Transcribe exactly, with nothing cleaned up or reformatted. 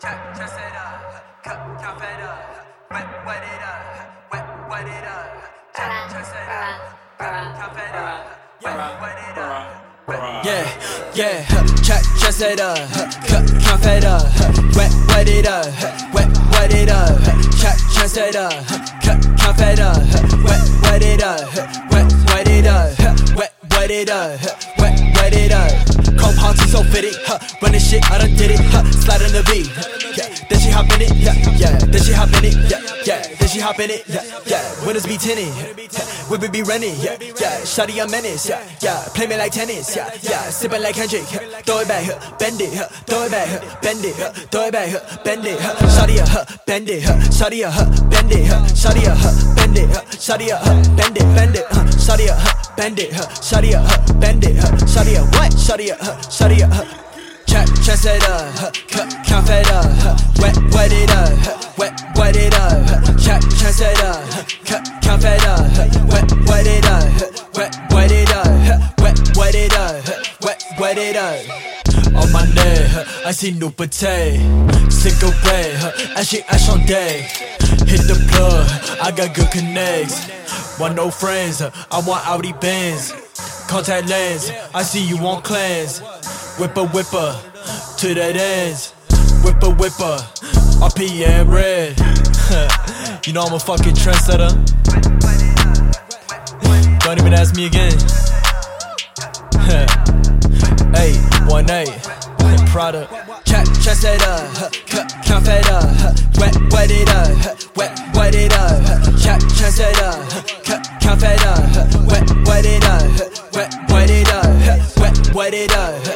Check, check it up, cut, chop it up, wet, wet it up, wet, wet it up. Check, check it up, cut, chop it up, wet, wet it up. Yeah, yeah, check, check it up, cut, chop it up, wet, wet it up, wet, wet it up. Check, check it up, cut, chop it up, wet, wet it up, wet, wet it up, wet, wet it up, wet, wet it up. Cold party so fitted, huh, running shit, I done did it, huh, slide on the beat, yeah, then she hop in it, yeah, yeah, then she hop in it, yeah, yeah, then she hop in it, yeah, yeah, winners be tinted, yeah, whip it be running, yeah, yeah, shawty a menace, yeah, yeah, play me like tennis, yeah, yeah, sippin' like Kendrick, yeah, throw it back, huh, bend it, huh, throw it back, huh, bend it, huh, throw it back, huh, bend it, huh, shawty a huh, bend it, huh, shawty a huh, bend it, huh, shawty a huh, bend it, huh, shawty a huh, bend it, bend it, huh, shawty a huh, bend it, huh, shawty a huh, bend it, huh, shawty a what, shawty a huh, shawty a huh. Check, check it up, huh, cut, count it up, huh, wet, wet it up, huh, wet, wet it up, huh, check, check it up, huh, cut, count it up, huh, wet, wet it up, huh, wet, wet it up, huh, wet, wet it up, huh, wet, wet it up. On my neck, huh, I see new pate, cigarette, huh, and she ash on day. Hit the plug, I got good connects. Want no friends, huh, I want Audi Benz. Contact lens, I see you on clans. Whipper, whipper, to that ends. Whipper, whipper, R P M red. You know I'm a fucking trendsetter. Don't even ask me again. Hey, one eight, Prada. Check, check it up, cut, count it up, wet, wet it up, wet, wet it up. Check, check it up, cut, count it up, wet, wet it up, wet, wet it up, wet, wet it up.